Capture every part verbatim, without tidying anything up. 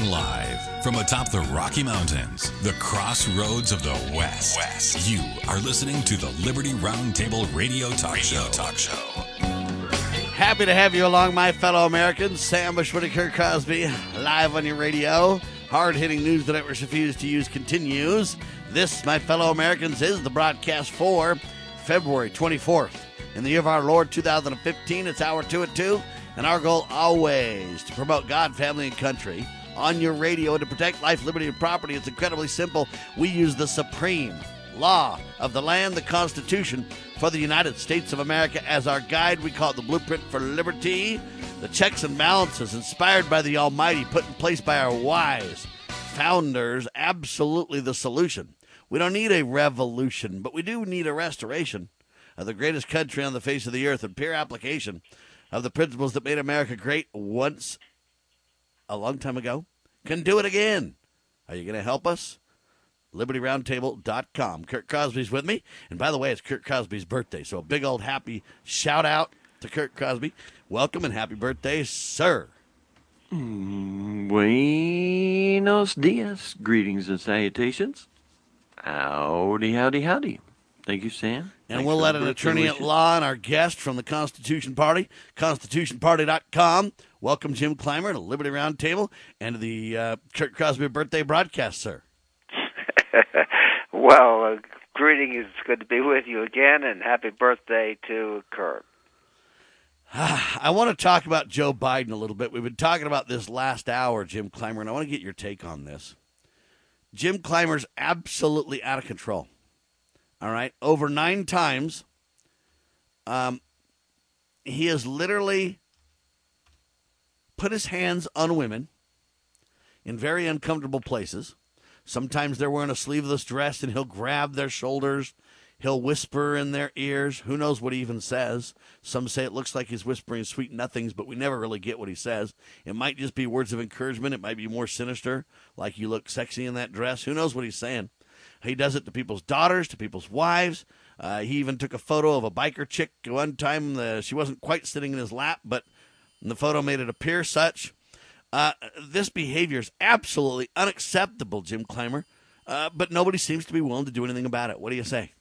live from atop the Rocky Mountains, the crossroads of the West. West. You are listening to the Liberty Roundtable Radio Talk Radio Show. Talk Show. Happy to have you along, my fellow Americans. Sam Bushwood, Kurt Crosby, live on your radio. Hard-hitting news the networks refuse to use continues. This, my fellow Americans, is the broadcast for February twenty-fourth. In the year of our Lord, two thousand fifteen, it's hour two at two, and our goal always to promote God, family, and country on your radio and to protect life, liberty, and property. It's incredibly simple. We use the supreme law of the land, the Constitution, for the United States of America as our guide. We call it the Blueprint for Liberty. The checks and balances inspired by the Almighty, put in place by our wise founders, absolutely the solution. We don't need a revolution, but we do need a restoration of the greatest country on the face of the earth and pure application of the principles that made America great once a long time ago. Can do it again. Are you going to help us? liberty roundtable dot com. Kurt Crosby's with me. And by the way, it's Kurt Crosby's birthday, so a big old happy shout out to Kurt Crosby. Welcome and happy birthday, sir. Buenos dias. Greetings and salutations. Howdy, howdy, howdy. Thank you, Sam. And Thanks we'll for let the an birthday attorney at wishes. law and our guest from the Constitution Party, constitution party dot com. Welcome, Jim Clymer, to Liberty Roundtable and to the uh, Kurt Crosby birthday broadcast, sir. Well, uh, greetings. It's good to be with you again, and happy birthday to Kurt. I want to talk about Joe Biden a little bit. We've been talking about this last hour, Jim Clymer, and I want to get your take on this. Jim Clymer's absolutely out of control. All right? Over nine times, um, he has literally put his hands on women in very uncomfortable places. Sometimes they're wearing a sleeveless dress, and he'll grab their shoulders. He'll whisper in their ears. Who knows what he even says? Some say it looks like he's whispering sweet nothings, but we never really get what he says. It might just be words of encouragement. It might be more sinister, like you look sexy in that dress. Who knows what he's saying? He does it to people's daughters, to people's wives. Uh, he even took a photo of a biker chick one time. The, she wasn't quite sitting in his lap, but the photo made it appear such. Uh, this behavior is absolutely unacceptable, Jim Clymer, uh, but nobody seems to be willing to do anything about it. What do you say?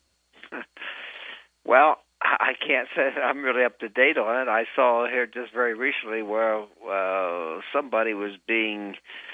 Well, I can't say that I'm really up to date on it. I saw here just very recently where uh, somebody was being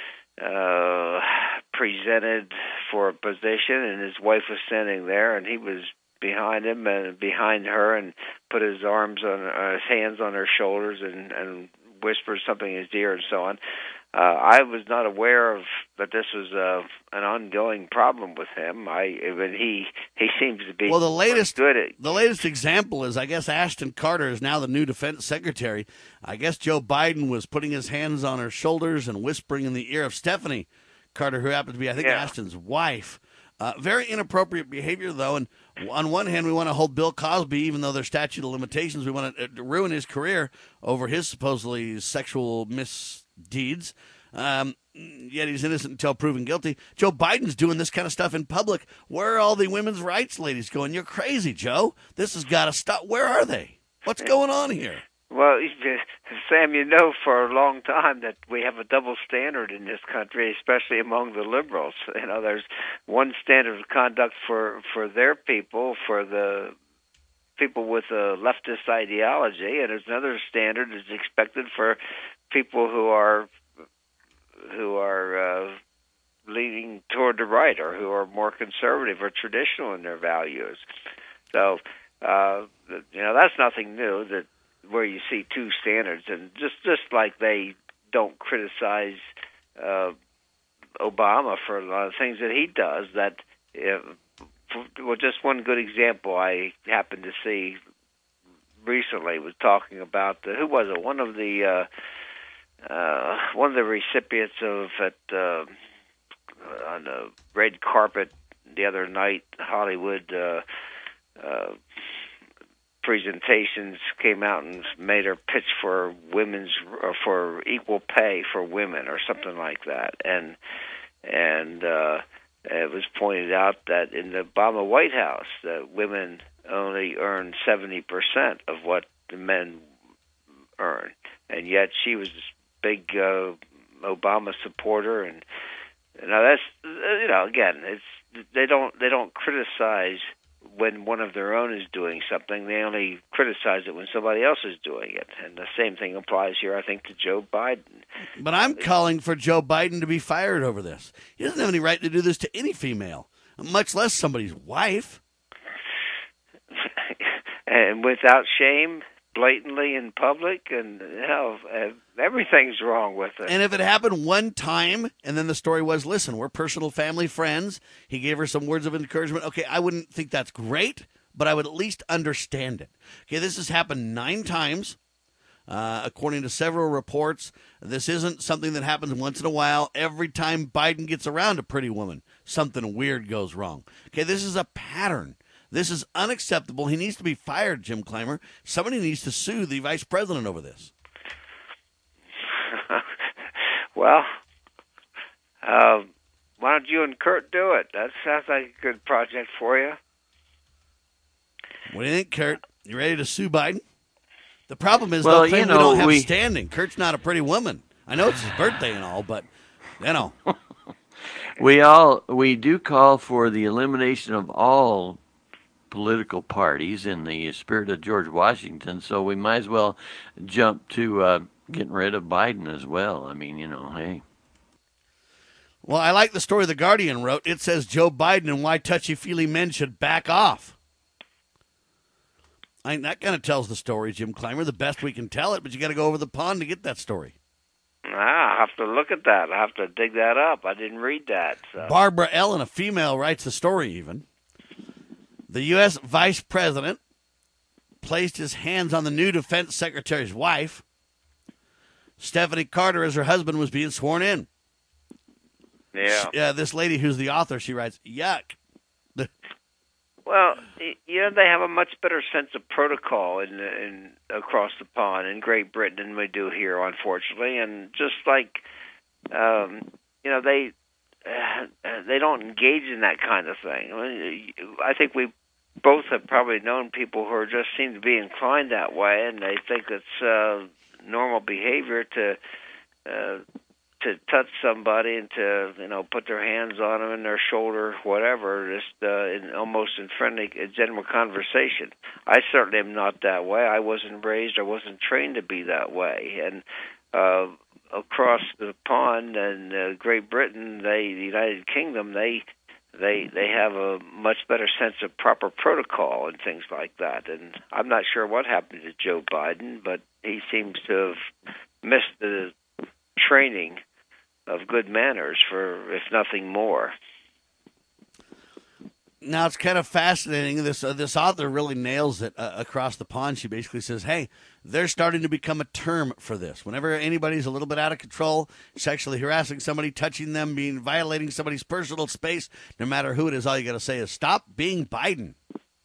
uh, presented for a position, and his wife was standing there, and he was behind him and behind her, and put his arms on uh, his hands on her shoulders, and, and whispered something in his ear, and so on. Uh, I was not aware of that this was uh, an ongoing problem with him. I when he he seems to be well. The latest good at, the latest example is, I guess, Ashton Carter is now the new defense secretary. I guess Joe Biden was putting his hands on her shoulders and whispering in the ear of Stephanie Carter, who happens to be, I think, yeah. Ashton's wife. Uh, very inappropriate behavior, though. And on one hand, we want to hold Bill Cosby, even though there's statute of limitations. We want to ruin his career over his supposedly sexual misdeeds. Um, yet he's innocent until proven guilty. Joe Biden's doing this kind of stuff in public. Where are all the women's rights ladies going? You're crazy, Joe. This has got to stop. Where are they? What's going on here? Well, Sam, you know for a long time that we have a double standard in this country, especially among the liberals. You know, there's one standard of conduct for, for their people, for the people with a leftist ideology, and there's another standard that's expected for people who are who are uh, leaning toward the right, or who are more conservative or traditional in their values. So, uh, you know, that's nothing new, that where you see two standards. And just, just like they don't criticize uh, Obama for a lot of things that he does, that, uh, well, just one good example I happened to see recently was talking about, the, who was it, one of the... Uh, Uh, one of the recipients of at uh, on the red carpet the other night, Hollywood uh, uh, presentations came out and made her pitch for women's or for equal pay for women or something like that, and and uh, it was pointed out that in the Obama White House that women only earn seventy percent of what the men earn, and yet she was big uh, Obama supporter, and you know that's you know again, it's they don't they don't criticize when one of their own is doing something. They only criticize it when somebody else is doing it, and the same thing applies here, I think, to Joe Biden. But I'm calling for Joe Biden to be fired over this. He doesn't have any right to do this to any female, much less somebody's wife. And without shame, blatantly in public, and hell, everything's wrong with it. And if it happened one time, and then the story was, listen, we're personal family friends, he gave her some words of encouragement, okay, I wouldn't think that's great, but I would at least understand it. Okay, this has happened nine times, uh, according to several reports. This isn't something that happens once in a while. Every time Biden gets around a pretty woman, something weird goes wrong. Okay, this is a pattern. This is unacceptable. He needs to be fired, Jim Clymer. Somebody needs to sue the vice president over this. Well, uh, why don't you and Kurt do it? That sounds like a good project for you. What do you think, Kurt? You ready to sue Biden? The problem is, well, they'll claim you know, we don't have we... standing. Kurt's not a pretty woman. I know it's his birthday and all, but, you know. we all we do call for the elimination of all political parties in the spirit of George Washington, so we might as well jump to uh, getting rid of Biden as well. I mean, you know, hey. Well, I like the story The Guardian wrote. It says Joe Biden and why touchy-feely men should back off. I mean, that kind of tells the story, Jim Clymer, the best we can tell it, but you got to go over the pond to get that story. Ah, I'll have to look at that. I'll have to dig that up. I didn't read that. So. Barbara Ellen, a female, writes the story even. The U S vice president placed his hands on the new defense secretary's wife, Stephanie Carter, as her husband was being sworn in. Yeah. She, uh, this lady who's the author, she writes, yuck. Well, you know, they have a much better sense of protocol in, in across the pond in Great Britain than we do here, unfortunately. And just like, um, you know, they uh, they don't engage in that kind of thing. I mean, I think we both have probably known people who are just seem to be inclined that way, and they think it's uh, normal behavior to uh, to touch somebody and to, you know, put their hands on them and their shoulder, whatever, just uh, in almost in friendly, general conversation. I certainly am not that way. I wasn't raised, I wasn't trained to be that way. And uh, across the pond in uh, Great Britain, they, the United Kingdom, they they they have a much better sense of proper protocol and things like that. And I'm not sure what happened to Joe Biden, but he seems to have missed the training of good manners, for if nothing more. Now, it's kind of fascinating. This uh, this author really nails it uh, across the pond. She basically says, hey, there's starting to become a term for this. Whenever anybody's a little bit out of control, sexually harassing somebody, touching them, being violating somebody's personal space, no matter who it is, all you got to say is, stop being Biden.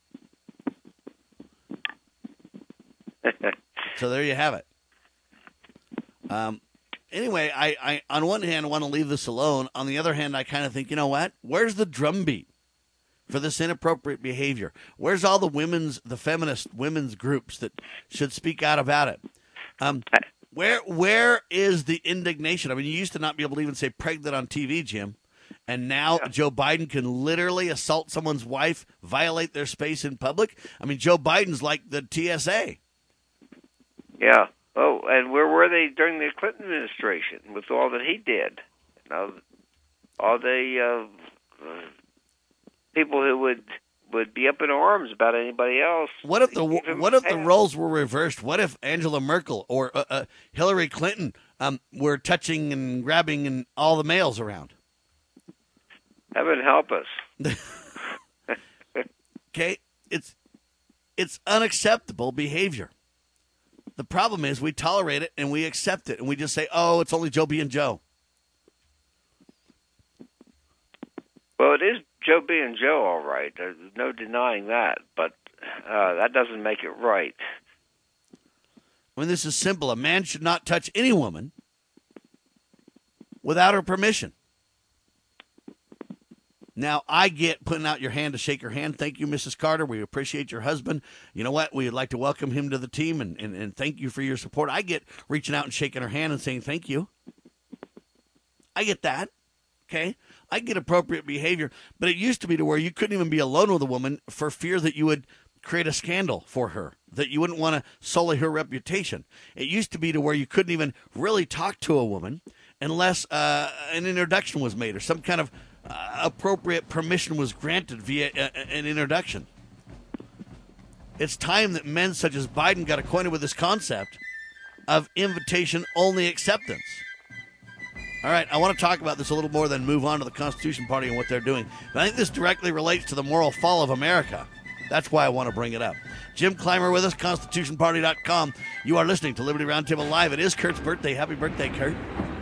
So there you have it. Um. Anyway, I, I on one hand I want to leave this alone. On the other hand, I kind of think, you know what? Where's the drumbeat for this inappropriate behavior? Where's all the women's, the feminist women's groups that should speak out about it? Um, where where is the indignation? I mean, you used to not be able to even say pregnant on T V, Jim, and now yeah. Joe Biden can literally assault someone's wife, violate their space in public. I mean, Joe Biden's like the T S A. Yeah. Oh, and where were they during the Clinton administration with all that he did? You know, all the uh, people who would would be up in arms about anybody else. What if the what if the roles were reversed? What if Angela Merkel or uh, uh, Hillary Clinton um, were touching and grabbing and all the males around? Heaven help us. Okay, it's it's unacceptable behavior. The problem is we tolerate it and we accept it and we just say, oh, it's only Joe being Joe. Well, it is Joe being Joe, all right. There's no denying that, but uh, that doesn't make it right. I mean, this is simple. A man should not touch any woman without her permission. Now, I get putting out your hand to shake her hand. Thank you, Missus Carter. We appreciate your husband. You know what? We'd like to welcome him to the team, and, and, and thank you for your support. I get reaching out and shaking her hand and saying thank you. I get that. Okay, I get appropriate behavior, but it used to be to where you couldn't even be alone with a woman for fear that you would create a scandal for her, that you wouldn't want to sully her reputation. It used to be to where you couldn't even really talk to a woman unless uh, an introduction was made or some kind of uh, appropriate permission was granted via a, an introduction. It's time that men such as Biden got acquainted with this concept of invitation-only acceptance. All right, I want to talk about this a little more, then move on to the Constitution Party and what they're doing. But I think this directly relates to the moral fall of America. That's why I want to bring it up. Jim Clymer with us, Constitution Party dot com. You are listening to Liberty Roundtable Live. It is Kurt's birthday. Happy birthday, Kurt.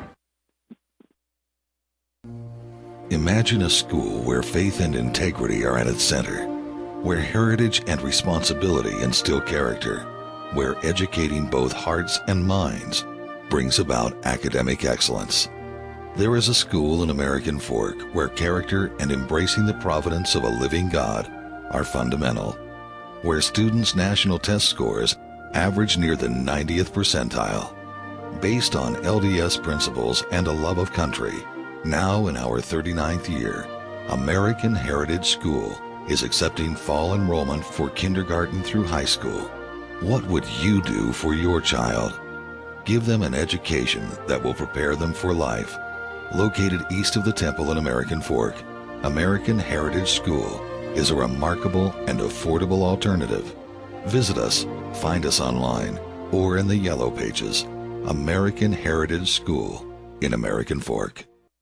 Imagine a school where faith and integrity are at its center, where heritage and responsibility instill character, where educating both hearts and minds brings about academic excellence. There is a school in American Fork where character and embracing the providence of a living God are fundamental, where students' national test scores average near the ninetieth percentile. Based on L D S principles and a love of country, now in our thirty-ninth year, American Heritage School is accepting fall enrollment for kindergarten through high school. What would you do for your child? Give them an education that will prepare them for life. Located east of the Temple in American Fork, American Heritage School is a remarkable and affordable alternative. Visit us, find us online, or in the Yellow Pages. American Heritage School in American Fork.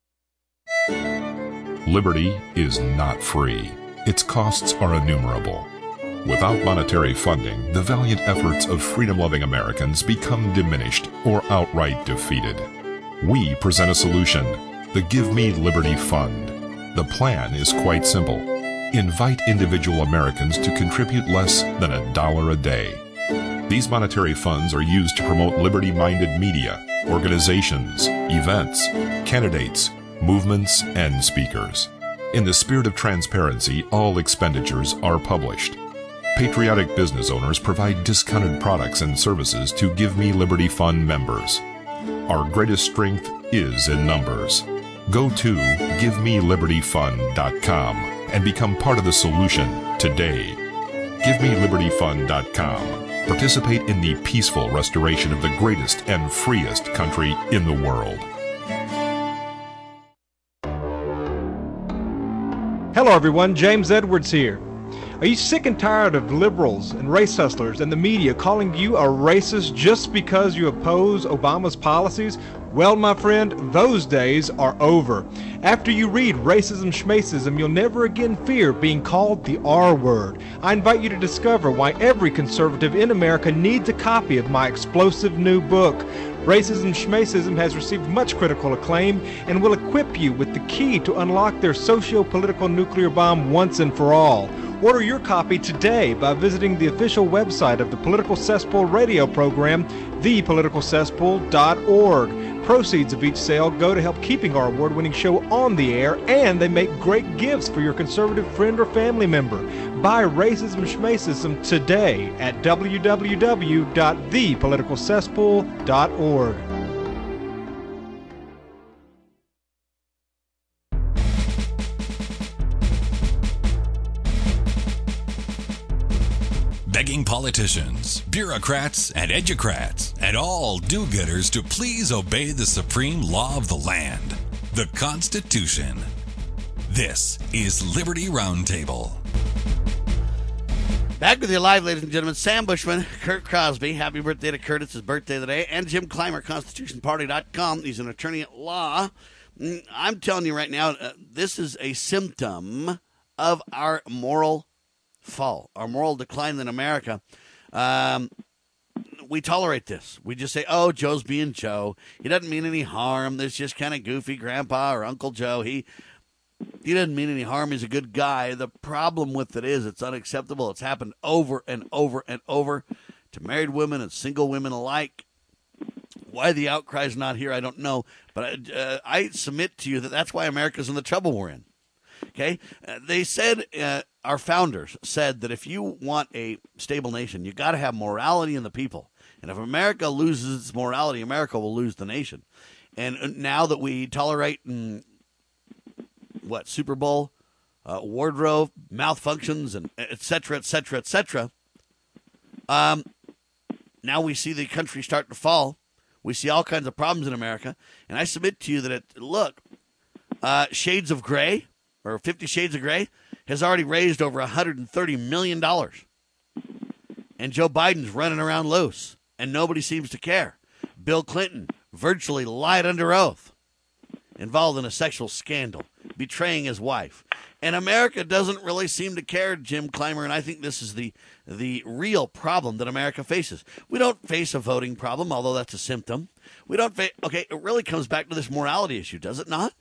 Liberty is not free. Its costs are innumerable. Without monetary funding, the valiant efforts of freedom-loving Americans become diminished or outright defeated. We present a solution, the Give Me Liberty Fund. The plan is quite simple. Invite individual Americans to contribute less than a dollar a day. These monetary funds are used to promote liberty-minded media, organizations, events, candidates, movements, and speakers. In the spirit of transparency, all expenditures are published. Patriotic business owners provide discounted products and services to Give Me Liberty Fund members. Our greatest strength is in numbers. Go to give me liberty fund dot com and become part of the solution today. give me liberty fund dot com. Participate in the peaceful restoration of the greatest and freest country in the world. Hello everyone, James Edwards here. Are you sick and tired of liberals and race hustlers and the media calling you a racist just because you oppose Obama's policies? Well, my friend, those days are over. After you read Racism Schmacism, you'll never again fear being called the R word. I invite you to discover why every conservative in America needs a copy of my explosive new book. Racism Schmacism has received much critical acclaim and will equip you with the key to unlock their socio-political nuclear bomb once and for all. Order your copy today by visiting the official website of the Political Cesspool radio program, the political cesspool dot org. Proceeds of each sale go to help keeping our award-winning show on the air, and they make great gifts for your conservative friend or family member. Buy Racism Schmacism today at w w w dot the political cesspool dot org. Begging politicians, bureaucrats, and educrats, and all do-gooders to please obey the supreme law of the land, the Constitution. This is Liberty Roundtable. Back with you live, ladies and gentlemen. Sam Bushman, Kurt Crosby. Happy birthday to Kurt. It's his birthday today. And Jim Clymer, Constitution Party dot com. He's an attorney at law. I'm telling you right now, uh, this is a symptom of our moral fall, our moral decline in America. Um, we tolerate this. We just say, oh, Joe's being Joe. He doesn't mean any harm. There's just kind of goofy Grandpa or Uncle Joe. He he doesn't mean any harm. He's a good guy. The problem with it is it's unacceptable. It's happened over and over and over to married women and single women alike. Why the outcry is not here, I don't know. But uh, I submit to you that that's why America's in the trouble we're in. Okay? Uh, they said... Uh, Our founders said that if you want a stable nation, you got to have morality in the people. And if America loses its morality, America will lose the nation. And now that we tolerate, mm, what, Super Bowl, uh, wardrobe, malfunctions, and et cetera, et cetera, et cetera, um, now we see the country start to fall. We see all kinds of problems in America. And I submit to you that, it, look, uh, Shades of Gray, or Fifty Shades of Gray, has already raised over one hundred thirty million dollars. And Joe Biden's running around loose, and nobody seems to care. Bill Clinton virtually lied under oath, involved in a sexual scandal, betraying his wife. And America doesn't really seem to care, Jim Clymer, and I think this is the the real problem that America faces. We don't face a voting problem, although that's a symptom. We don't face, okay, it really comes back to this morality issue, does it not?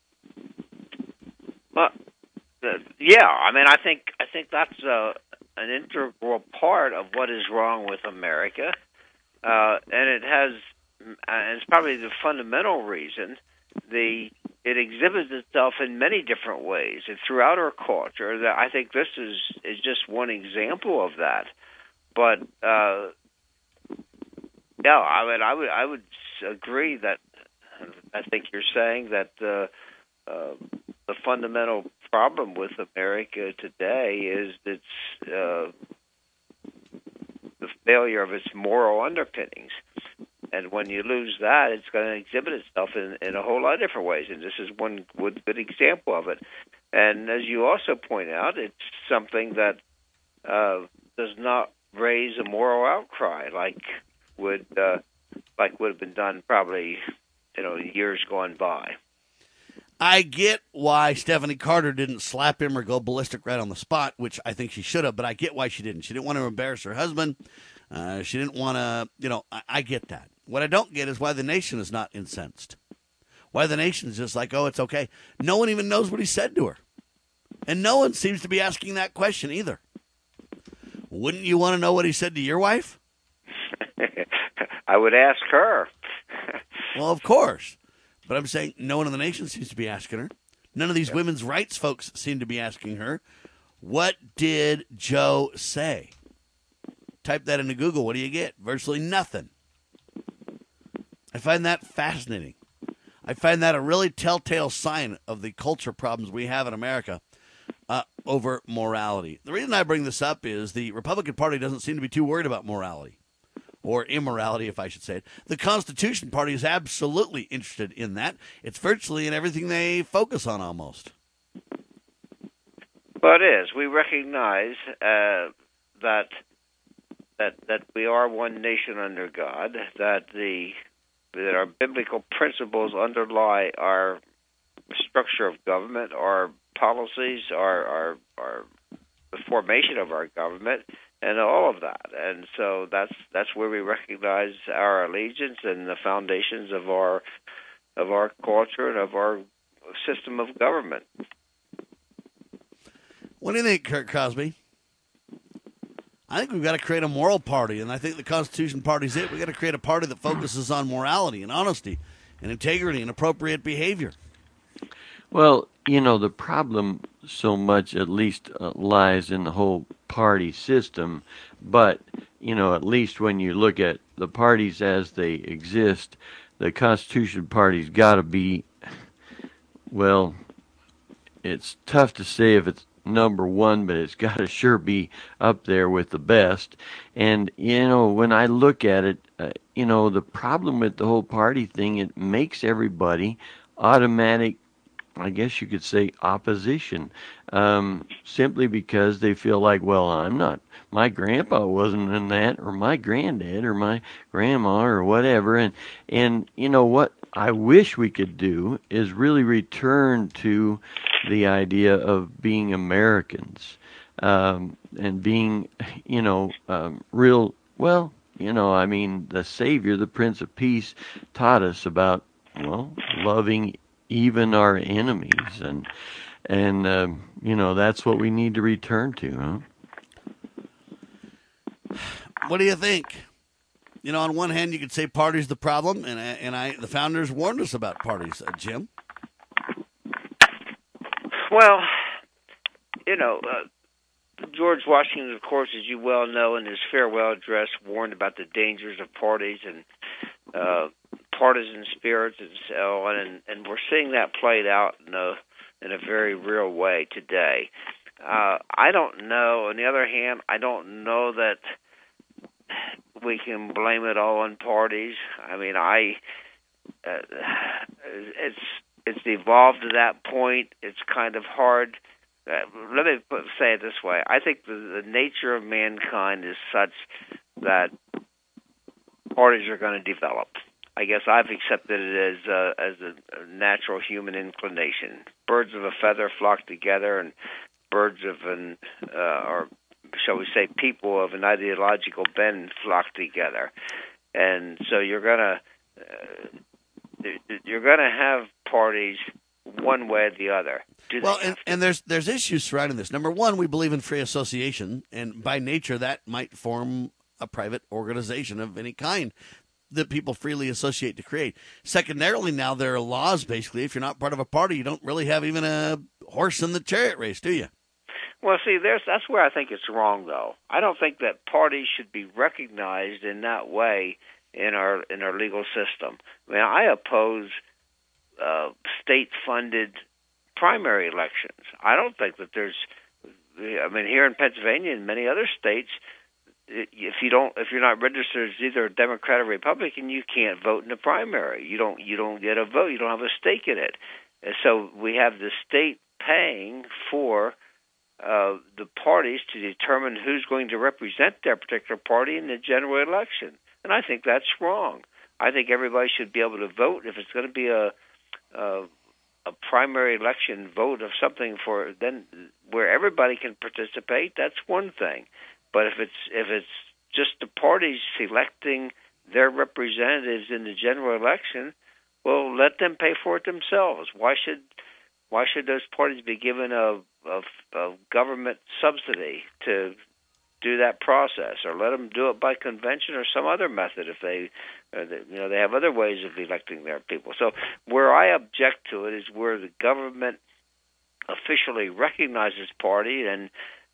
Well, uh, yeah, I mean, I think I think that's uh, an integral part of what is wrong with America, uh, and it has, and it's probably the fundamental reason. The it exhibits itself in many different ways and throughout our culture. That I think this is is just one example of that. But uh, yeah, I mean, I would I would agree that I think you're saying that uh, uh, the fundamental problem with America today is its uh, the failure of its moral underpinnings. And when you lose that, it's going to exhibit itself in, in a whole lot of different ways. And this is one good, good example of it. And as you also point out, it's something that uh, does not raise a moral outcry like would uh, like would have been done probably, you know, years gone by. I get why Stephanie Carter didn't slap him or go ballistic right on the spot, which I think she should have, but I get why she didn't. She didn't want to embarrass her husband. Uh, she didn't want to, you know, I, I get that. What I don't get is why the nation is not incensed. Why the nation is just like, oh, it's okay. No one even knows what he said to her. And no one seems to be asking that question either. Wouldn't you want to know what he said to your wife? I would ask her. Well, of course. But I'm saying no one in the nation seems to be asking her. None of these yeah. women's rights folks seem to be asking her. What did Joe say? Type that into Google. What do you get? Virtually nothing. I find that fascinating. I find that a really telltale sign of the culture problems we have in America uh, over morality. The reason I bring this up is the Republican Party doesn't seem to be too worried about morality, or immorality, if I should say it. The Constitution Party is absolutely interested in that. It's virtually in everything they focus on almost. Well, it is. We recognize uh, that that that we are one nation under God, that the that our biblical principles underlie our structure of government, our policies, our, our, our the formation of our government, and all of that. And so that's that's where we recognize our allegiance and the foundations of our of our culture and of our system of government. What do you think, Kurt Crosby? I think we've got to create a moral party, and I think the Constitution Party's it. We've got to create a party that focuses on morality and honesty and integrity and appropriate behavior. Well, you know, the problem so much, at least, uh, lies in the whole party system. But, you know, at least when you look at the parties as they exist, the Constitution Party's got to be, well, it's tough to say if it's number one, but it's got to sure be up there with the best. And, you know, when I look at it, uh, you know, the problem with the whole party thing, it makes everybody automatic, I guess you could say, opposition, um, simply because they feel like, well, I'm not, my grandpa wasn't in that, or my granddad, or my grandma, or whatever. And, and you know, what I wish we could do is really return to the idea of being Americans, um, and being, you know, um, real, well, you know, I mean, the Savior, the Prince of Peace, taught us about, well, loving even our enemies, and and um, you know, that's what we need to return to, huh? What do you think? You know, on one hand, you could say party's the problem, and and I the founders warned us about parties, uh, Jim. Well, you know, uh, George Washington, of course, as you well know, in his farewell address, warned about the dangers of parties and uh, partisan spirits and so on, and, and we're seeing that played out in a in a very real way today. Uh, I don't know. On the other hand, I don't know that we can blame it all on parties. I mean, I uh, it's it's evolved to that point. It's kind of hard. Uh, let me put, say it this way. I think the, the nature of mankind is such that parties are going to develop. I guess I've accepted it as a, as a natural human inclination. Birds of a feather flock together, and birds of an, uh, or shall we say, people of an ideological bend flock together. And so you're gonna uh, you're gonna have parties one way or the other. Do well, and, and there's there's issues surrounding this. Number one, we believe in free association, and by nature that might form a private organization of any kind that people freely associate to create. Secondarily, now there are laws, basically, if you're not part of a party, you don't really have even a horse in the chariot race, do you? Well, see, there's that's where I think it's wrong, though. I don't think that parties should be recognized in that way in our in our legal system. I mean, I oppose uh, state-funded primary elections. I don't think that there's. I mean, here in Pennsylvania and many other states, if you don't, if you're not registered as either a Democrat or Republican, you can't vote in the primary. You don't, you don't get a vote. You don't have a stake in it. And so we have the state paying for uh, the parties to determine who's going to represent their particular party in the general election. And I think that's wrong. I think everybody should be able to vote. If it's going to be a a, a primary election vote of something for then where everybody can participate, that's one thing. But if it's if it's just the parties selecting their representatives in the general election, well, let them pay for it themselves. Why should why should those parties be given a, a, a government subsidy to do that process, or let them do it by convention or some other method if they, uh, you know, they have other ways of electing their people. So where I object to it is where the government officially recognizes party and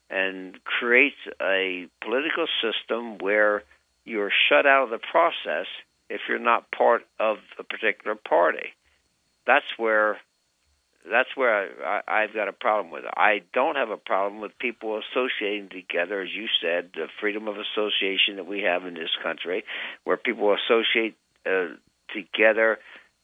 and creates a political system where you're shut out of the process if you're not part of a particular party. That's where that's where I, I've got a problem with it. I don't have a problem with people associating together, as you said, the freedom of association that we have in this country, where people associate uh, together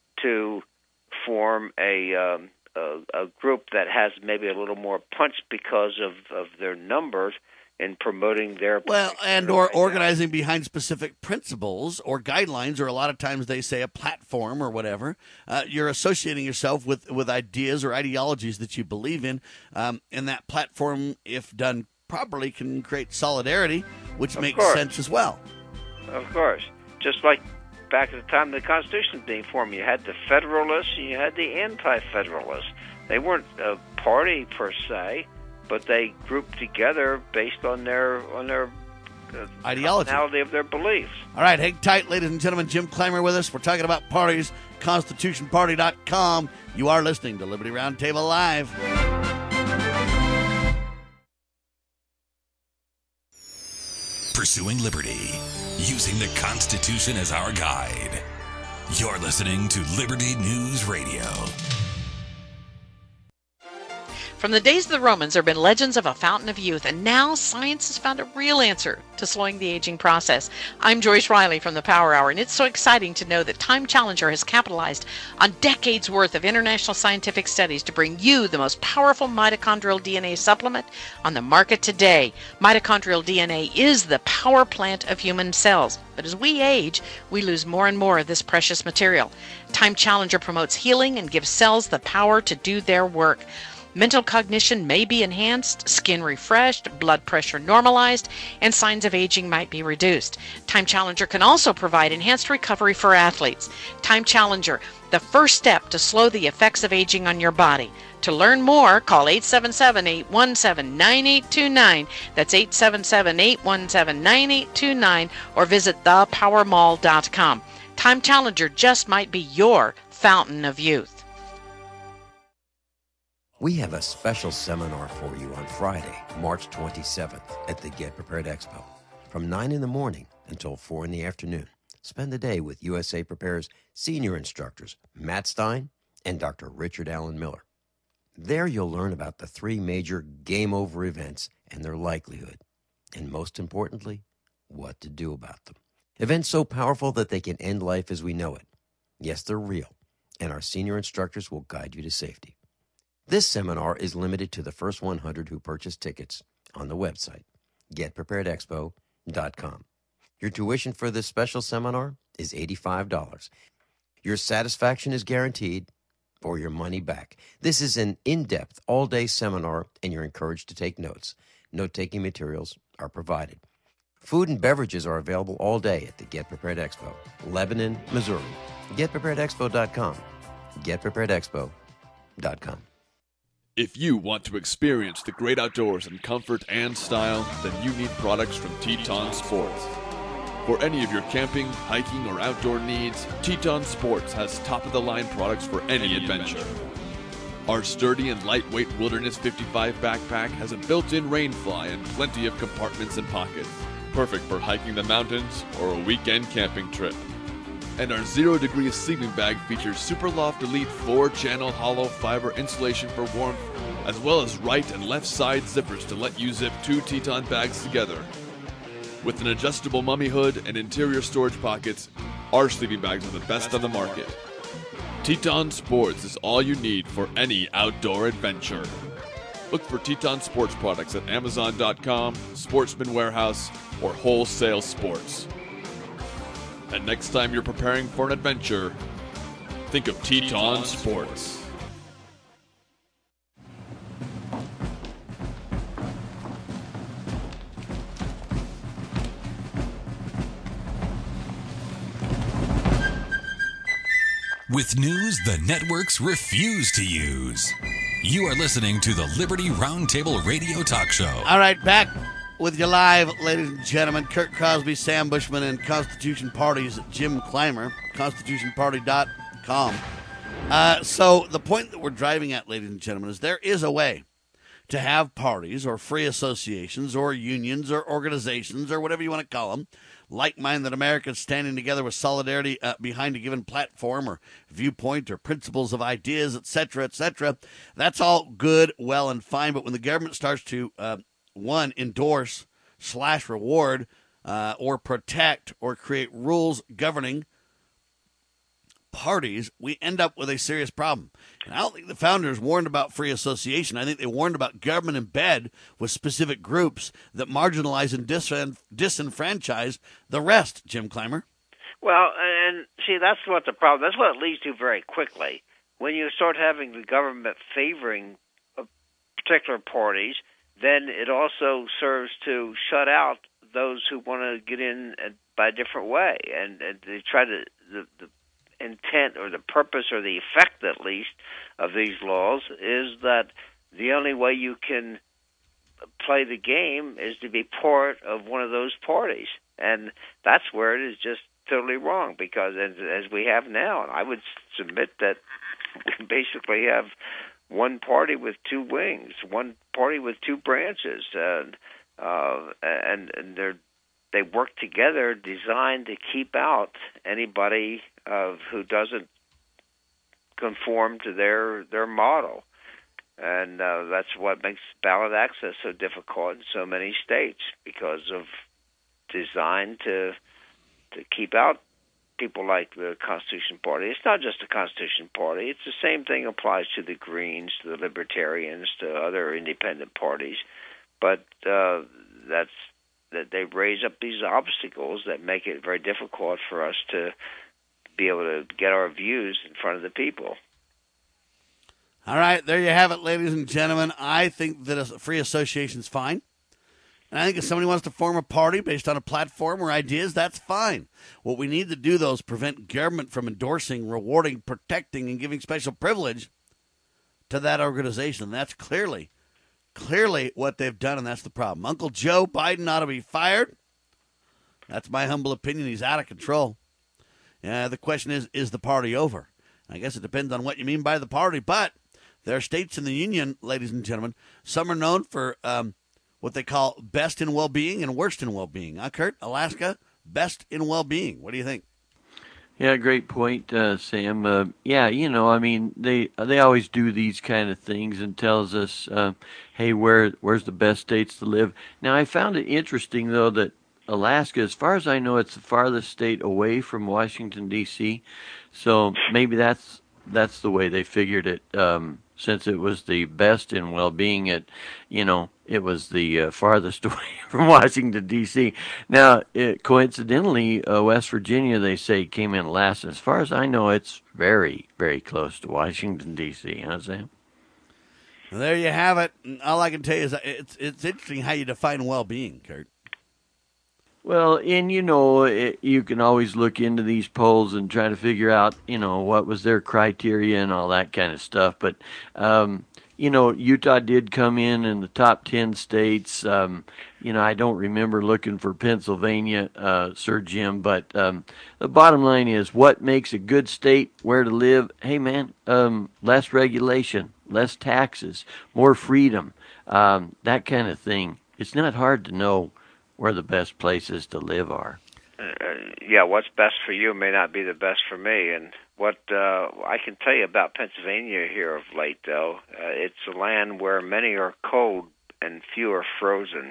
to form a um, A, a group that has maybe a little more punch because of, of their numbers in promoting their well, and or organizing behind specific principles or guidelines, or a lot of times they say a platform or whatever. Uh, you're associating yourself with, with ideas or ideologies that you believe in, um, and that platform, if done properly, can create solidarity, which of makes course. sense as well. Of course. Just like back at the time the Constitution was being formed, you had the Federalists and you had the Anti-Federalists. They weren't a party per se, but they grouped together based on their on their uh, ideology of their beliefs. All right, hang tight, ladies and gentlemen. Jim Clymer with us. We're talking about parties. Constitution Party dot com. You are listening to Liberty Roundtable Live. Pursuing liberty, using the Constitution as our guide. You're listening to Liberty News Radio. From the days of the Romans, there have been legends of a fountain of youth, and now science has found a real answer to slowing the aging process. I'm Joyce Riley from the Power Hour, and it's so exciting to know that Time Challenger has capitalized on decades worth of international scientific studies to bring you the most powerful mitochondrial D N A supplement on the market today. Mitochondrial D N A is the power plant of human cells, but as we age, we lose more and more of this precious material. Time Challenger promotes healing and gives cells the power to do their work. Mental cognition may be enhanced, skin refreshed, blood pressure normalized, and signs of aging might be reduced. Time Challenger can also provide enhanced recovery for athletes. Time Challenger, the first step to slow the effects of aging on your body. To learn more, call eight seven seven, eight one seven, nine eight two nine. That's eight seven seven, eight one seven, nine eight two nine, or visit the power mall dot com. Time Challenger just might be your fountain of youth. We have a special seminar for you on Friday, March twenty-seventh at the Get Prepared Expo from nine in the morning until four in the afternoon. Spend the day with U S A Prepare's senior instructors, Matt Stein and Doctor Richard Allen Miller. There you'll learn about the three major game-over events and their likelihood, and most importantly, what to do about them. Events so powerful that they can end life as we know it. Yes, they're real, and our senior instructors will guide you to safety. This seminar is limited to the first one hundred who purchase tickets on the website, get prepared expo dot com. Your tuition for this special seminar is eighty-five dollars. Your satisfaction is guaranteed or your money back. This is an in-depth, all-day seminar, and you're encouraged to take notes. Note-taking materials are provided. Food and beverages are available all day at the Get Prepared Expo, Lebanon, Missouri. get prepared expo dot com. get prepared expo dot com. If you want to experience the great outdoors in comfort and style, then you need products from Teton Sports. For any of your camping, hiking, or outdoor needs, Teton Sports has top-of-the-line products for any adventure. Our sturdy and lightweight Wilderness fifty-five backpack has a built-in rain fly and plenty of compartments and pockets, perfect for hiking the mountains or a weekend camping trip. And our Zero Degree sleeping bag features Superloft Elite four-channel hollow fiber insulation for warmth, as well as right and left side zippers to let you zip two Teton bags together. With an adjustable mummy hood and interior storage pockets, our sleeping bags are the best on the market. Teton Sports is all you need for any outdoor adventure. Look for Teton Sports products at amazon dot com, Sportsman Warehouse, or Wholesale Sports. And next time you're preparing for an adventure, think of Teton Sports. With news the networks refuse to use. You are listening to the Liberty Roundtable Radio Talk Show. All right, back with you live, ladies and gentlemen. Kurt Crosby, Sam Bushman, and Constitution Party's Jim Clymer, constitution party dot com. Uh, so the point that we're driving at, ladies and gentlemen, is there is a way to have parties or free associations or unions or organizations or whatever you want to call them, like-minded Americans standing together with solidarity uh, behind a given platform or viewpoint or principles of ideas, et cetera, et cetera. That's all good, well, and fine. But when the government starts to, uh, one, endorse slash reward uh, or protect or create rules governing parties, we end up with a serious problem. And I don't think the founders warned about free association. I think they warned about government in bed with specific groups that marginalize and disenf- disenfranchise the rest, Jim Clymer. Well, and see, that's what the problem, that's what it leads to very quickly. When you start having the government favoring particular parties, then it also serves to shut out those who want to get in by a different way. And, and they try to, the, the intent or the purpose or the effect, at least, of these laws is that the only way you can play the game is to be part of one of those parties. And that's where it is just totally wrong, because as, as we have now, and I would submit that we basically have one party with two wings, one party with two branches, and uh, and, and they're they work together, designed to keep out anybody uh, who doesn't conform to their their model, and uh, that's what makes ballot access so difficult in so many states, because of designed to to keep out people like the Constitution Party. It's not just the Constitution Party. It's the same thing applies to the Greens, to the Libertarians, to other independent parties, but uh, that's that they raise up these obstacles that make it very difficult for us to be able to get our views in front of the people. All right, there you have it, ladies and gentlemen. I think that a free association is fine. And I think if somebody wants to form a party based on a platform or ideas, that's fine. What we need to do, though, is prevent government from endorsing, rewarding, protecting, and giving special privilege to that organization. That's clearly Clearly what they've done, and that's the problem. Uncle Joe Biden ought to be fired. That's my humble opinion. He's out of control. Uh, the question is, is the party over? I guess it depends on what you mean by the party, but there are states in the union, ladies and gentlemen. Some are known for um, what they call best in well-being and worst in well-being. Huh, Kurt? Alaska, best in well-being. What do you think? Yeah, great point, uh, Sam. Uh, yeah, you know, I mean, they they always do these kind of things and tells us, uh, hey, where where's the best states to live? Now, I found it interesting though that Alaska, as far as I know, it's the farthest state away from Washington D C. So maybe that's that's the way they figured it. Um, since it was the best in well-being, it, you know, it was the uh, farthest away from Washington D C. Now, it, coincidentally, uh, West Virginia, they say, came in last. As far as I know, it's very, very close to Washington D C. Huh, Sam? Well, there you have it. All I can tell you is it's it's interesting how you define well-being, Kurt. Well, and you know, it, you can always look into these polls and try to figure out, you know, what was their criteria and all that kind of stuff. But, um, you know, Utah did come in in the top ten states. Um, you know, I don't remember looking for Pennsylvania, uh, Sir Jim, but um, the bottom line is what makes a good state where to live? Hey, man, um, less regulation, less taxes, more freedom, um, that kind of thing. It's not hard to know where the best places to live are. Uh, yeah, what's best for you may not be the best for me. And what uh, I can tell you about Pennsylvania here of late, though, uh, it's a land where many are cold and few are frozen.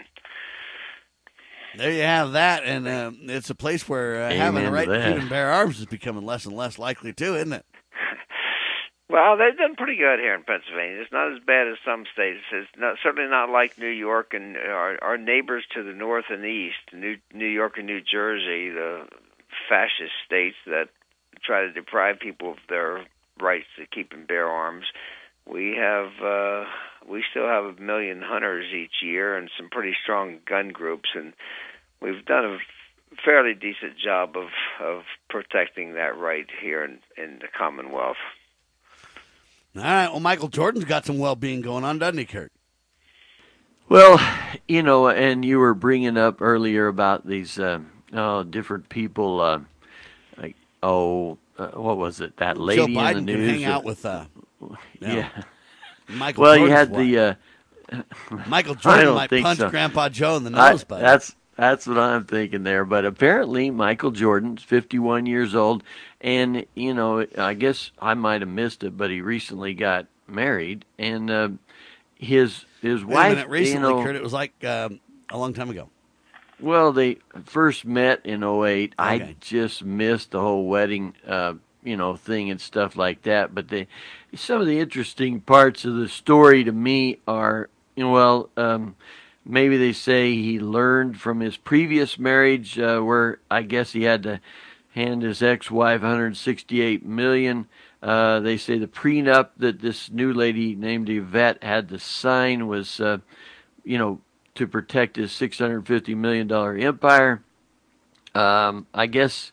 There you have that, and uh, it's a place where uh, having the right to keep and bear arms is becoming less and less likely, too, isn't it? Well, they've done pretty good here in Pennsylvania. It's not as bad as some states. It's not, certainly not like New York and our, our neighbors to the north and east, New, New York and New Jersey, the fascist states that try to deprive people of their rights to keep and bear arms. We have, uh, we still have a million hunters each year and some pretty strong gun groups, and we've done a fairly decent job of, of protecting that right here in, in the Commonwealth. All right, well, Michael Jordan's got some well-being going on, doesn't he, Kurt? Well, you know, and you were bringing up earlier about these uh, oh, different people, uh, like, oh, uh, what was it, that lady Joe Biden in the news? Can hang out with, uh, yeah. Know, Michael well, Jordan's you had wife. the... Uh, Michael Jordan might punch so. Grandpa Joe in the nose, I, buddy. That's... That's what I'm thinking there. But apparently Michael Jordan's fifty-one years old, and, you know, I guess I might have missed it, but he recently got married, and uh, his his Wait wife, a minute, recently, you know, Kurt, it was like um, a long time ago. Well, they first met in oh eight. Okay. I just missed the whole wedding, uh, you know, thing and stuff like that. But they, some of the interesting parts of the story to me are, you know, well, um, maybe they say he learned from his previous marriage, uh, where I guess he had to hand his ex-wife one hundred sixty-eight million dollars. Uh, they say the prenup that this new lady named Yvette had to sign was, uh, you know, to protect his six hundred fifty million dollars empire. Um, I guess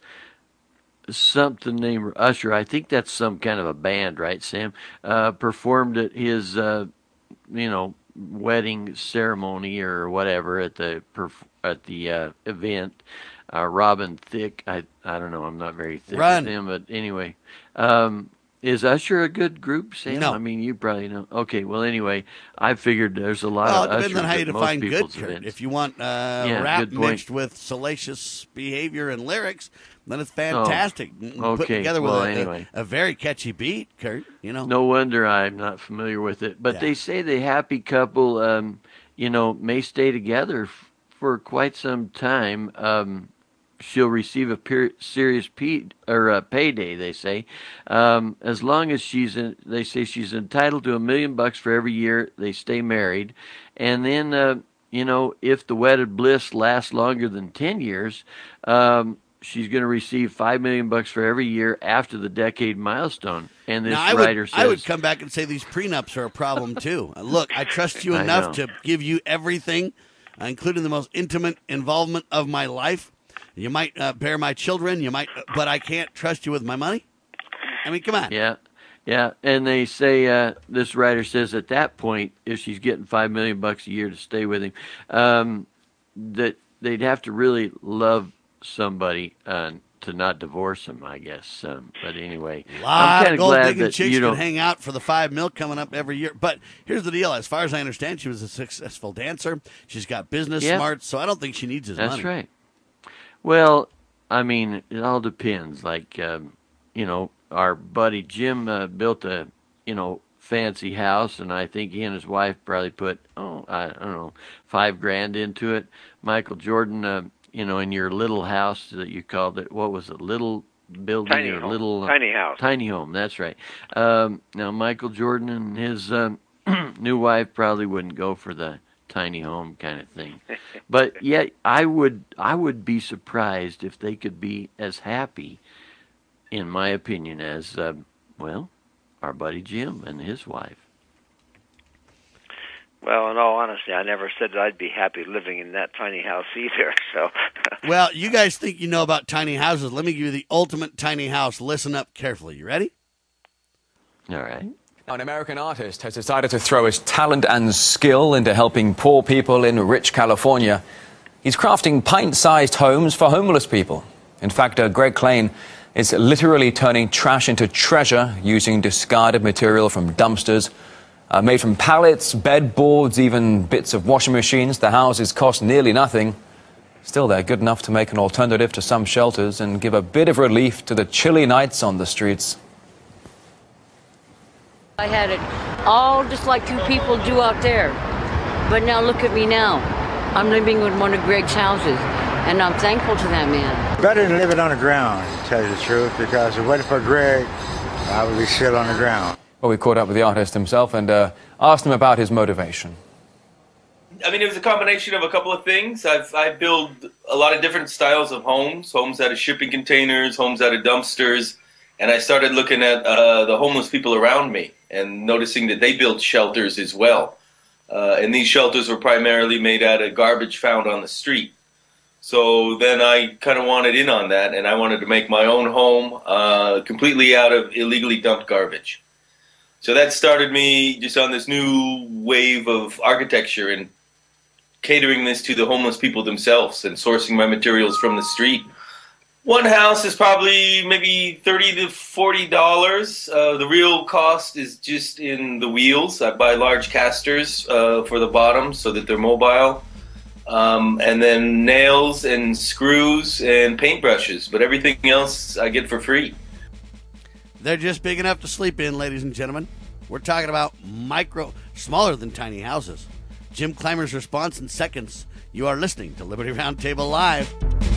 something named Usher, I think that's some kind of a band, right, Sam? Uh, performed at his, uh, you know, wedding ceremony or whatever at the perf- at the uh, event. Uh, Robin Thicke, I I don't know, I'm not very thick Run. with him, but anyway, um, is Usher a good group, Sam? No. I mean, you probably know. Okay, well, anyway, I figured there's a lot Well, of it Usher depends on how you at most define good, people's Kurt. events. If you want uh, Yeah, rap good point. mixed with salacious behavior and lyrics, then it's fantastic. Oh, Put okay. together with Well, a, a- anyway. a very catchy beat, Kurt. You know, No wonder I'm not familiar with it. But Yeah. they say the happy couple, um, you know, may stay together f- for quite some time. Um, she'll receive a per- serious pe- or uh, payday, they say, um, as long as she's. In, they say she's entitled to a million bucks for every year they stay married, and then uh, you know, if the wedded bliss lasts longer than ten years. Um, She's going to receive five million bucks for every year after the decade milestone. And this now, I writer would, says, I would come back and say these prenups are a problem too. Uh, Look, I trust you I enough know. to give you everything, uh, including the most intimate involvement of my life. You might uh, bear my children, you might, but I can't trust you with my money. I mean, come on. Yeah, yeah, and they say uh, this writer says at that point, if she's getting five million bucks a year to stay with him, um, that they'd have to really love somebody uh, to not divorce him, I guess. Um, but anyway, A lot I'm of kind of gold glad digging that chicks you can don't. hang out for the five mil coming up every year. But here's the deal: as far as I understand, she was a successful dancer. She's got business Yeah. smarts, so I don't think she needs his That's money. right. Well, I mean, it all depends. Like, um, you know, our buddy Jim uh, built a, you know, fancy house, and I think he and his wife probably put, oh, I don't know, five grand into it. Michael Jordan, uh, you know, in your little house that you called it, what was it, little building tiny or home. little tiny house? Tiny home, that's right. Um, now, Michael Jordan and his um, new wife probably wouldn't go for the tiny home kind of thing, but yet I would I would be surprised if they could be as happy, in my opinion, as uh, well, our buddy Jim and his wife. Well, in all honesty, I never said that I'd be happy living in that tiny house either. So, well, you guys think you know about tiny houses. Let me give you the ultimate tiny house. Listen up carefully. You ready? All right. An American artist has decided to throw his talent and skill into helping poor people in rich California. He's crafting pint-sized homes for homeless people. In fact, uh, Greg Klein is literally turning trash into treasure using discarded material from dumpsters. Uh, made from pallets, bed boards, even bits of washing machines, the houses cost nearly nothing. Still, they're good enough to make an alternative to some shelters and give a bit of relief to the chilly nights on the streets. I had it all just like you people do out there. But now look at me now. I'm living in one of Greg's houses, and I'm thankful to that man. Better than living on the ground, to tell you the truth, because if it wasn't for Greg, I would be still on the ground. Well, we caught up with the artist himself and uh, asked him about his motivation. I mean, it was a combination of a couple of things. I've I build a lot of different styles of homes, homes out of shipping containers, homes out of dumpsters, and I started looking at uh, the homeless people around me and noticing that they built shelters as well. Uh, and these shelters were primarily made out of garbage found on the street. So then I kind of wanted in on that, and I wanted to make my own home uh, completely out of illegally dumped garbage. So that started me just on this new wave of architecture and catering this to the homeless people themselves and sourcing my materials from the street. One house is probably maybe thirty to forty dollars. Uh, the real cost is just in the wheels. I buy large casters uh, for the bottom so that they're mobile, um, and then nails and screws and paintbrushes. But everything else I get for free. They're just big enough to sleep in, ladies and gentlemen. We're talking about micro, smaller than tiny houses. Jim Clymer's response in seconds. You are listening to Liberty Roundtable Live.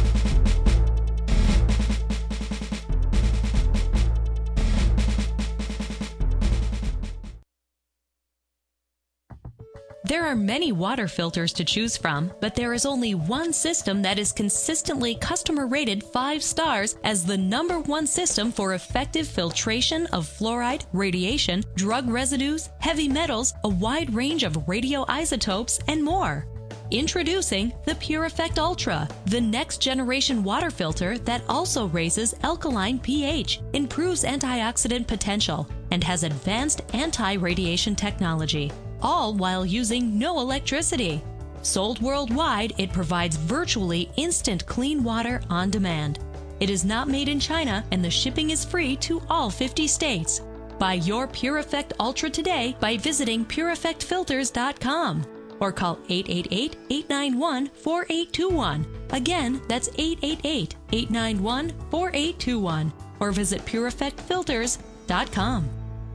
There are many water filters to choose from, but there is only one system that is consistently customer rated five stars as the number one system for effective filtration of fluoride, radiation, drug residues, heavy metals, a wide range of radioisotopes, and more. Introducing the PureEffect Ultra, the next generation water filter that also raises alkaline pH, improves antioxidant potential, and has advanced anti-radiation technology, all while using no electricity. Sold worldwide, it provides virtually instant clean water on demand. It is not made in China, and the shipping is free to all fifty states. Buy your PureEffect Ultra today by visiting pure effect filters dot com or call eight eight eight, eight nine one, four eight two one. Again, that's eight eight eight, eight nine one, four eight two one or visit pure effect filters dot com.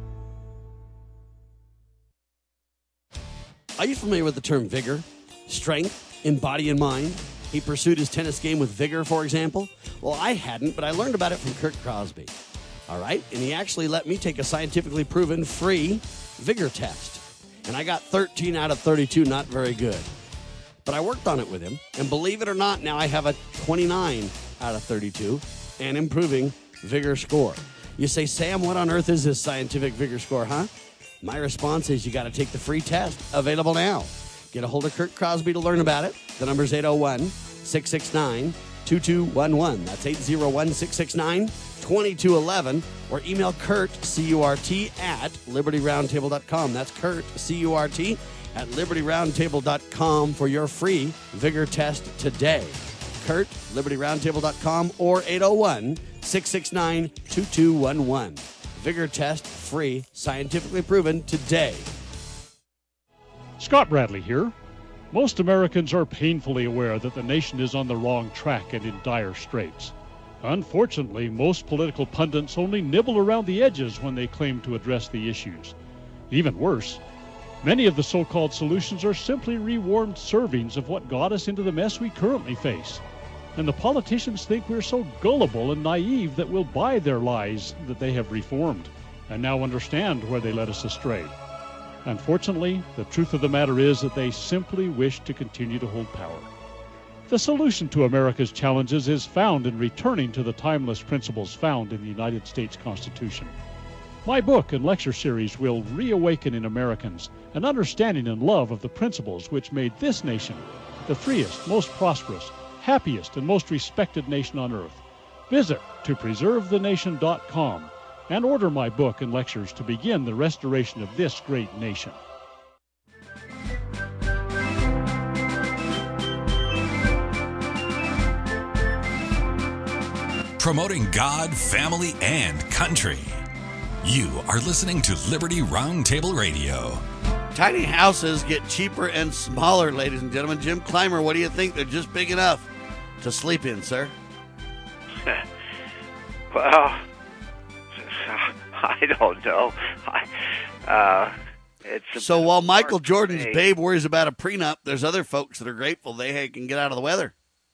Are you familiar with the term vigor, strength in body and mind? He pursued his tennis game with vigor, for example. Well, I hadn't, but I learned about it from Kurt Crosby. All right? And he actually let me take a scientifically proven free vigor test. And I got thirteen out of thirty-two, not very good. But I worked on it with him, and believe it or not, now I have a twenty-nine out of thirty-two and improving vigor score. You say, Sam, what on earth is this scientific vigor score, huh? My response is you got to take the free test, available now. Get a hold of Kurt Crosby to learn about it. The number's eight oh one, six six nine, two two one one. That's eight oh one, six six nine, two two one one. Or email Kurt, C U R T, at liberty roundtable dot com. That's Kurt, C U R T, at liberty roundtable dot com for your free vigor test today. Kurt, liberty roundtable dot com or eight oh one, six six nine, two two one one. Vigor test, free, scientifically proven today. Scott Bradley here. Most Americans are painfully aware that the nation is on the wrong track and in dire straits. Unfortunately, most political pundits only nibble around the edges when they claim to address the issues. Even worse, many of the so-called solutions are simply rewarmed servings of what got us into the mess we currently face. And the politicians think we're so gullible and naive that we'll buy their lies that they have reformed, and now understand where they led us astray. Unfortunately, the truth of the matter is that they simply wish to continue to hold power. The solution to America's challenges is found in returning to the timeless principles found in the United States Constitution. My book and lecture series will reawaken in Americans an understanding and love of the principles which made this nation the freest, most prosperous, happiest, and most respected nation on earth. Visit to preserve the nation dot com and order my book and lectures to begin the restoration of this great nation. Promoting God, family, and country. You are listening to Liberty Roundtable Radio. Tiny houses get cheaper and smaller, ladies and gentlemen. Jim Clymer, what do you think? They're just big enough to sleep in, sir? Well, I don't know. I, uh, it's so while Michael Jordan's babe worries about a prenup, there's other folks that are grateful they can get out of the weather.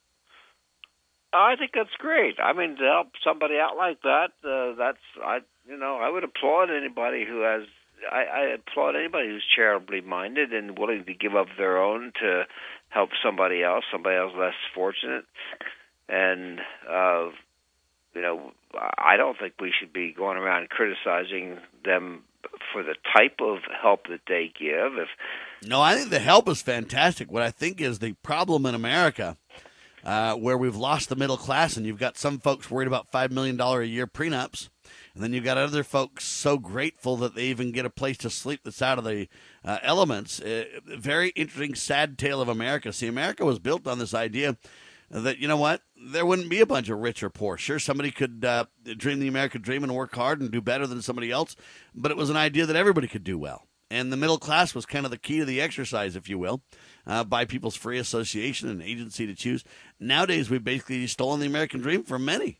I think that's great. I mean, to help somebody out like that, uh, that's I. You know, I would applaud anybody who has. I, I applaud anybody who's charitably minded and willing to give up their own to help somebody else, somebody else less fortunate. And uh, you know, I don't think we should be going around criticizing them for the type of help that they give. If no, I think the help is fantastic. What I think is the problem in America. Uh, where we've lost the middle class, and you've got some folks worried about five million dollars a year prenups, and then you've got other folks so grateful that they even get a place to sleep that's out of the uh, elements. Uh, very interesting, sad tale of America. See, America was built on this idea that, you know what, there wouldn't be a bunch of rich or poor. Sure, somebody could uh, dream the American dream and work hard and do better than somebody else, but it was an idea that everybody could do well. And the middle class was kind of the key to the exercise, if you will, uh, by people's free association and agency to choose. Nowadays, we've basically stolen the American dream from many.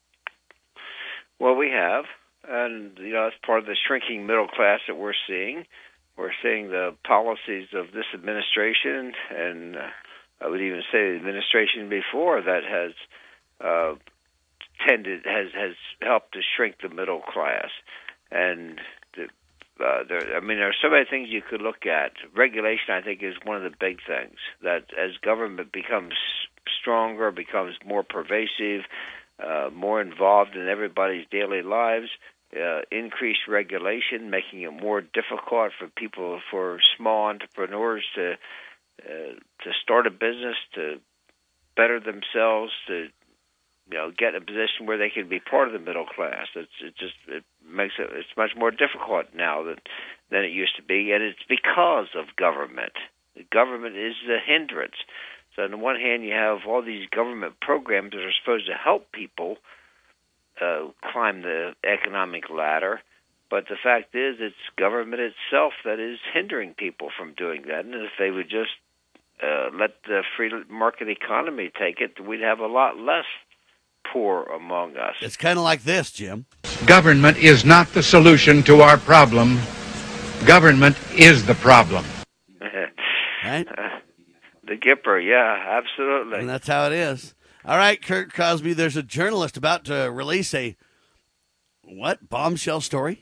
Well, we have, and you know, that's part of the shrinking middle class that we're seeing. We're seeing the policies of this administration, and uh, I would even say the administration before that has uh, tended has has helped to shrink the middle class, and the Uh, there, I mean, there are so many things you could look at. Regulation, I think, is one of the big things. That as government becomes stronger, becomes more pervasive, uh, more involved in everybody's daily lives, uh, increased regulation, making it more difficult for people, for small entrepreneurs to uh, to start a business, to better themselves, to you know, get in a position where they can be part of the middle class. It's it just it makes it it's much more difficult now than than it used to be, and it's because of government. The government is the hindrance. So on the one hand, you have all these government programs that are supposed to help people uh, climb the economic ladder, but the fact is, it's government itself that is hindering people from doing that. And if they would just uh, let the free market economy take it, we'd have a lot less poor among us. It's kind of like this, Jim. Government is not the solution to our problem. Government is the problem. Right? Uh, the Gipper, yeah, absolutely. And that's how it is. All right, Kurt Crosby, there's a journalist about to release a, what, bombshell story?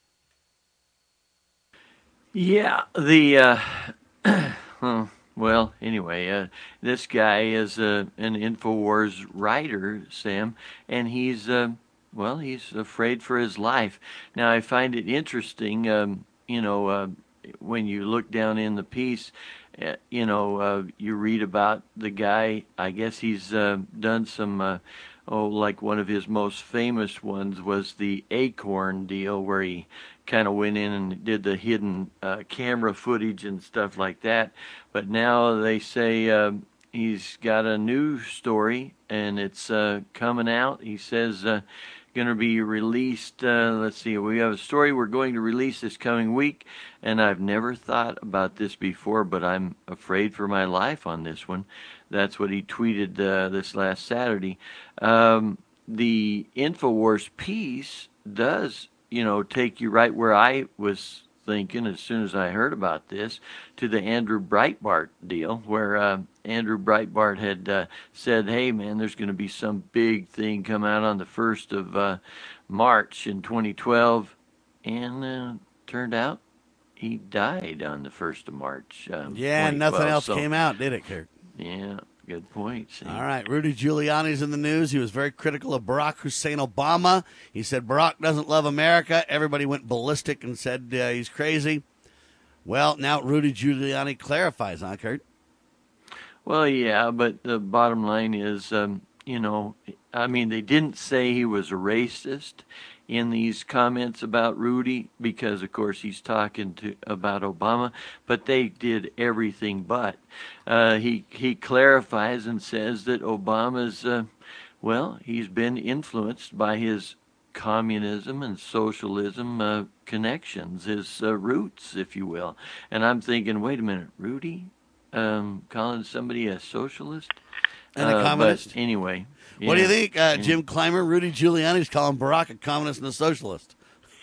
Yeah, the, uh, huh. Well, anyway, uh, this guy is uh, an InfoWars writer, Sam, and he's, uh, well, he's afraid for his life. Now, I find it interesting, um, you know, uh, when you look down in the piece, uh, you know, uh, you read about the guy, I guess he's uh, done some, uh, oh, like one of his most famous ones was the Acorn deal, where he kind of went in and did the hidden uh, camera footage and stuff like that. But now they say uh, he's got a new story, and it's uh, coming out. He says uh, going to be released, uh, let's see, we have a story we're going to release this coming week, and I've never thought about this before, but I'm afraid for my life on this one. That's what he tweeted uh, this last Saturday. Um, the InfoWars piece does, you know, take you right where I was thinking as soon as I heard about this, to the Andrew Breitbart deal, where uh, Andrew Breitbart had uh, said, hey, man, there's going to be some big thing come out on the first of uh, March in twenty twelve, and uh, turned out he died on the first of March. Um, yeah, nothing else so, came out, did it, Kurt? Yeah, good point. See? All right, Rudy Giuliani's in the news. He was very critical of Barack Hussein Obama. He said Barack doesn't love America. Everybody went ballistic and said uh, he's crazy. Well, now Rudy Giuliani clarifies, huh, Kurt? Well, yeah, but the bottom line is, um, you know, I mean, they didn't say he was a racist in these comments about Rudy because, of course, he's talking to about Obama, but they did everything but. Uh, he he clarifies and says that Obama's, uh, well, he's been influenced by his communism and socialism uh, connections, his uh, roots, if you will. And I'm thinking, wait a minute, Rudy? Um, calling somebody a socialist? And a uh, communist? But anyway. What do you yeah, think, uh, yeah. Jim Clymer? Rudy Giuliani's calling Barack a communist and a socialist.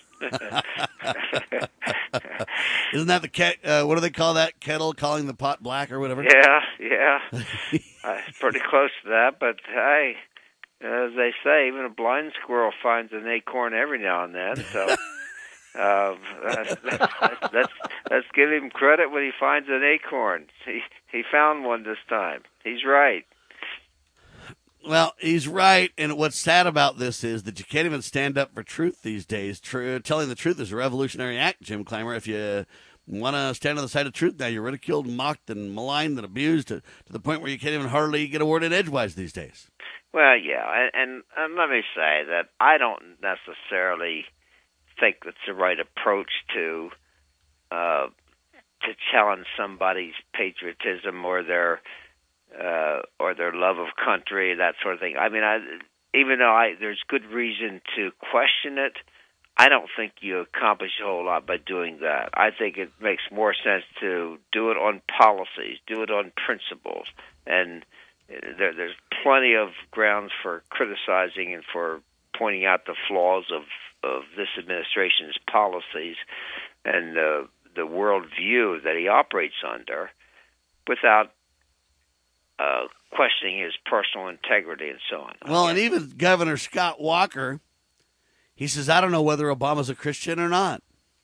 Isn't that the ket? Uh, what do they call that kettle? Calling the pot black or whatever? Yeah, yeah. uh, pretty close to that, but hey, as they say, even a blind squirrel finds an acorn every now and then. So uh, let's, let's, let's, let's give him credit when he finds an acorn. He he found one this time. He's right. Well, he's right, and what's sad about this is that you can't even stand up for truth these days. True, telling the truth is a revolutionary act, Jim Clymer. If you want to stand on the side of truth now, you're ridiculed, mocked, and maligned and abused to, to the point where you can't even hardly get a word in edgewise these days. Well, yeah, and, and, and let me say that I don't necessarily think that's the right approach to uh, to challenge somebody's patriotism or their Uh, or their love of country, that sort of thing. I mean, I, even though I, there's good reason to question it, I don't think you accomplish a whole lot by doing that. I think it makes more sense to do it on policies, do it on principles, and there, there's plenty of grounds for criticizing and for pointing out the flaws of, of this administration's policies and uh, the worldview that he operates under without Uh, questioning his personal integrity and so on. Well, and even Governor Scott Walker, he says, I don't know whether Obama's a Christian or not.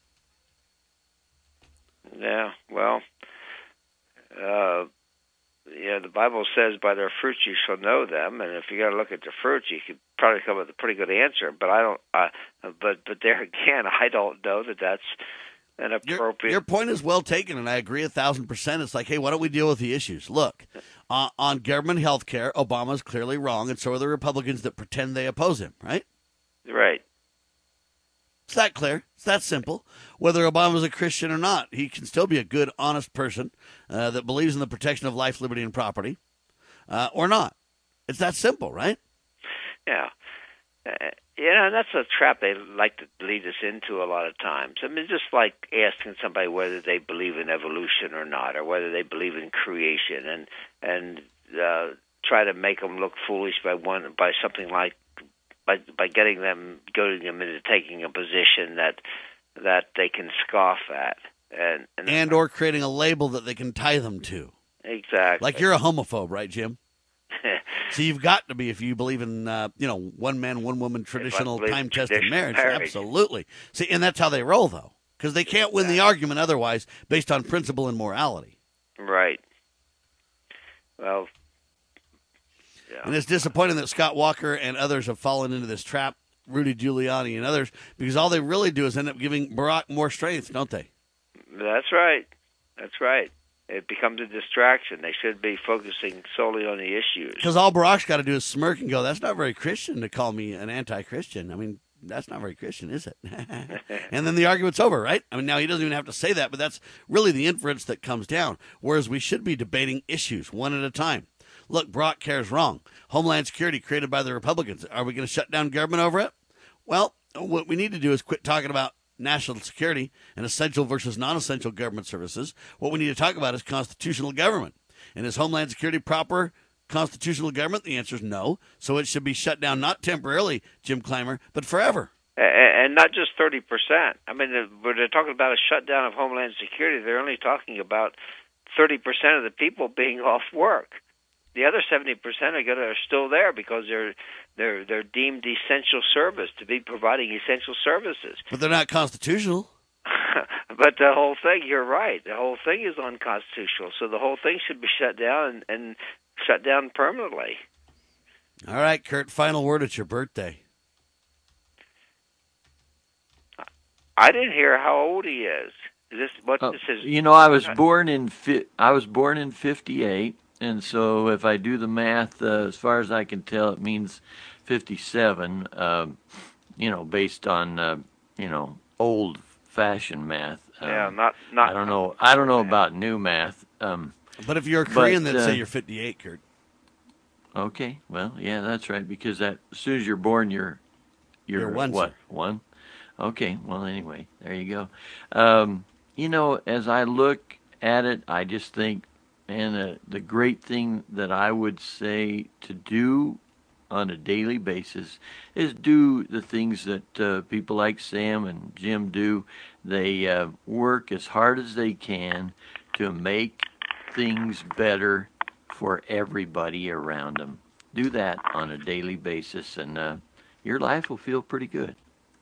Yeah, well, uh, yeah, the Bible says by their fruits you shall know them, and if you got to look at the fruits, you could probably come up with a pretty good answer. But I don't. Uh, but but there again, I don't know that that's an appropriate. Your, your point is well taken, and I agree a thousand percent. It's like, hey, why don't we deal with the issues? Look, uh, on government health care, Obama's clearly wrong, and so are the Republicans that pretend they oppose him, right? Right. It's that clear. It's that simple. Whether Obama's a Christian or not, he can still be a good, honest person uh, that believes in the protection of life, liberty, and property, uh, or not. It's that simple, right? Yeah. Uh, you know, and that's a trap they like to lead us into a lot of times. I mean, just like asking somebody whether they believe in evolution or not, or whether they believe in creation, and and uh, try to make them look foolish by one by something like by by getting them goading them into taking a position that that they can scoff at, and and, and or creating a label that they can tie them to. Exactly. Like you're a homophobe, right, Jim? So you've got to be if you believe in, uh, you know, one man, one woman, traditional time-tested marriage. marriage. Absolutely. See, and that's how they roll, though, because they can't win the argument otherwise based on principle and morality. Right. Well, yeah. And it's disappointing that Scott Walker and others have fallen into this trap, Rudy Giuliani and others, because all they really do is end up giving Barack more strength, don't they? That's right. That's right. It becomes a distraction. They should be focusing solely on the issues. Because all Barack's got to do is smirk and go, that's not very Christian to call me an anti-Christian. I mean, that's not very Christian, is it? And then the argument's over, right? I mean, now he doesn't even have to say that, but that's really the inference that comes down. Whereas we should be debating issues one at a time. Look, Barack cares wrong. Homeland Security created by the Republicans. Are we going to shut down government over it? Well, what we need to do is quit talking about national security and essential versus non-essential government services. What we need to talk about is constitutional government. And is Homeland Security proper constitutional government? The answer is no. So it should be shut down, not temporarily, Jim Clymer, but forever. And not just thirty percent. I mean, when they're talking about a shutdown of Homeland Security, they're only talking about thirty percent of the people being off work. The other seventy percent are, gonna, are still there because they're they're they're deemed essential service to be providing essential services. But they're not constitutional. But the whole thing, you're right, the whole thing is unconstitutional. So the whole thing should be shut down and, and shut down permanently. All right, Kurt, final word. It's your birthday. I didn't hear how old he is. Is this what uh, this is? You know, I was born in fi- I was born in fifty-eight, and so if I do the math, uh, as far as I can tell, it means fifty-seven. Uh, you know, based on uh, you know old-fashioned math. Um, yeah, not not. I don't know. I don't know about new math. Um, but if you're a Korean, but, then uh, say you're fifty-eight, Kurt. Okay, well, yeah, that's right. Because that, as soon as you're born, you're you're, You're one, what sir. one? Okay, well, anyway, there you go. Um, you know, as I look at it, I just think, man, uh, the great thing that I would say to do on a daily basis is do the things that uh, people like Sam and Jim do. They uh, work as hard as they can to make things better for everybody around them. Do that on a daily basis, and uh, your life will feel pretty good.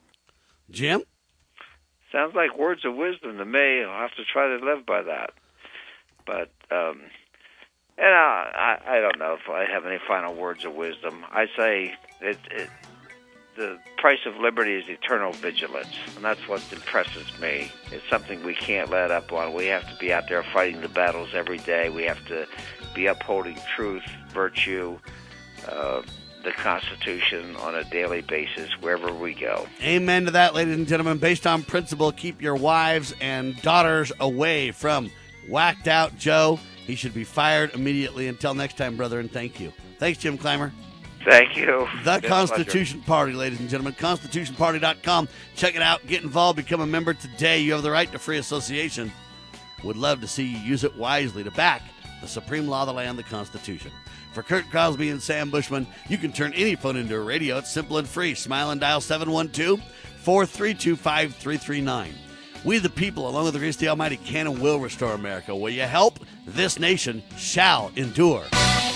Jim? Sounds like words of wisdom to me. I'll have to try to live by that. But, um, and I, I, I don't know if I have any final words of wisdom. I say it, it, the price of liberty is eternal vigilance, and that's what impresses me. It's something we can't let up on. We have to be out there fighting the battles every day. We have to be upholding truth, virtue, uh, the Constitution on a daily basis wherever we go. Amen to that, ladies and gentlemen. Based on principle, keep your wives and daughters away from whacked out Joe. He should be fired immediately. Until next time, brother, and thank you. Thanks, Jim Clymer. Thank you. The It's a Constitution Party, ladies and gentlemen. Constitution Party dot com. Check it out. Get involved. Become a member today. You have the right to free association. Would love to see you use it wisely to back the supreme law of the land, the Constitution. For Kurt Crosby and Sam Bushman, you can turn any phone into a radio. It's simple and free. Smile and dial seven one two, four three two, five three three nine. We the people, along with the grace of the Almighty, can and will restore America. Will you help? This nation shall endure.